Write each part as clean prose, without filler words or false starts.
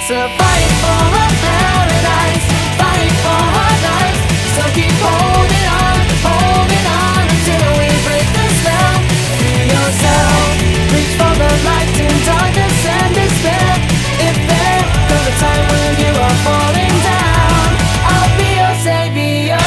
It's a fight for a paradise, fight for our lives. So keep holding on until we break the spell. Free yourself, reach for the light in darkness and despair. If there comes a time when you are falling down, I'll be your savior.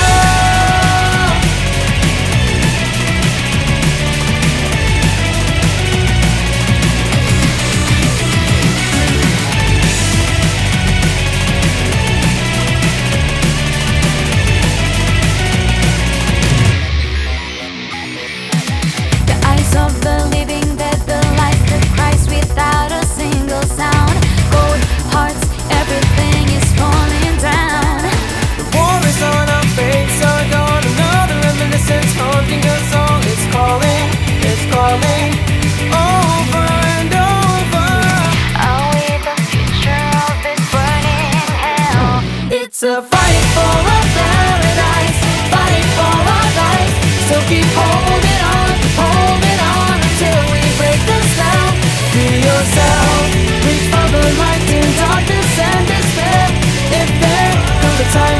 It's a fight for a paradise, fight for our lives. So keep holding on until we break the spell. Free yourself, reach for the light in darkness and despair. If there comes a time